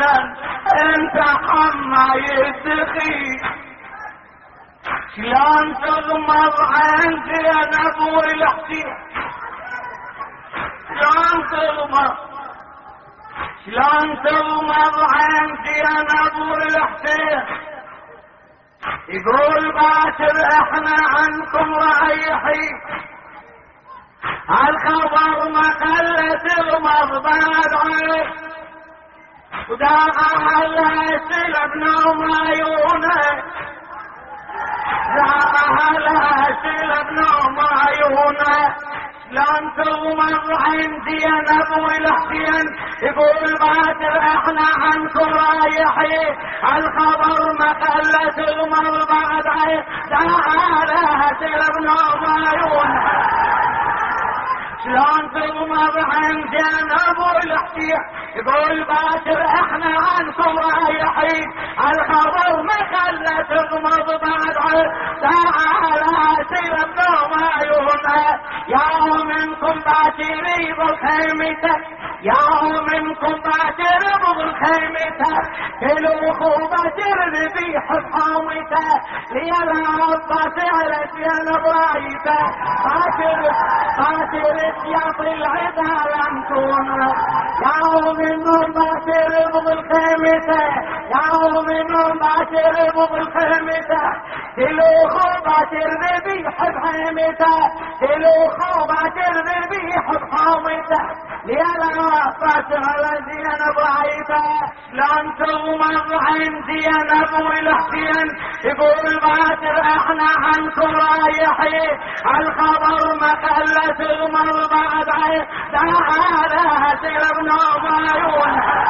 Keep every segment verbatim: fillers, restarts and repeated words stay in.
حسن انت حما يستخي شلون تغمض عن زينب والحسين شلون تغمض شلون تغمض عن زينب والحسين يقول باكر احنا عنكم رايحين الخبر ما خلى تغمض بعد عين وداعها لها سلبنا ومعيونه داعها لها سلبنا ومعيونه شلون تغمض عين زينب والحسين يقول باكر احنا عنكم رايحين الخبر ما خلى تغمض بعد عين داعها لها سلبنا ومعيونه شلون تغمض عن زينب والحسين يقول باكر احنا عنكم رايحين الخبر ما خلى تغمض بعد عين تعالى سيب نوم عيونه يا منكم باكر بالخيمته يا منكم باكر بالخيمته كل اخو باكر ذبيح بحومته ليلا عباس على زينب رايته باكر باكر يا العدا لم تكون يا منهم باكر بالخيمته يا منهم باكر بالخيمته كل اخو باكر ذبيح بحومته كل اخو باكر ذبيح بحومته ليلا عباس على زينب رايته لن تغمض عن زينب والحسين يقول باكر احنا عنكم رايحين الخبر ما خلى تغمض بعد عين تعالى سلبنا ومعيونه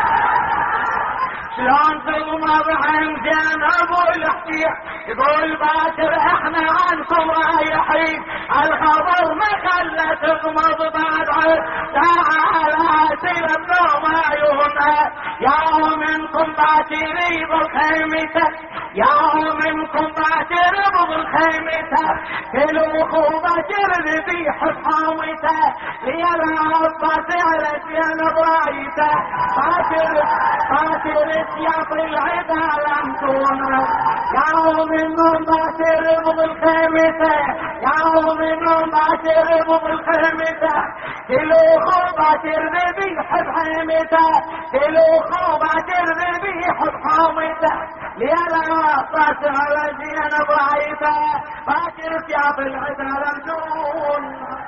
شلون تغمض عن زينب والحسين يقول باكر احنا عنكم رايحين الخبر ما خلى تغمض بعد عين تعالى سلبنا ومعيونه يا منكم باكر بالخيمته يا منكم باكر بالخيمته كل اخو باكر ذبيح بحومته ليلا عباس على زينب رايته باكر باكر سياط العدا لم تكون يا منهم باكر بالخيمته يا منهم باكر بالخيمته كل اخو باكر ذبيح بحومته كل اخو باكر ذبيح بحومته ليلا عباس على زينب رايته باكر سياط العدا لم تكون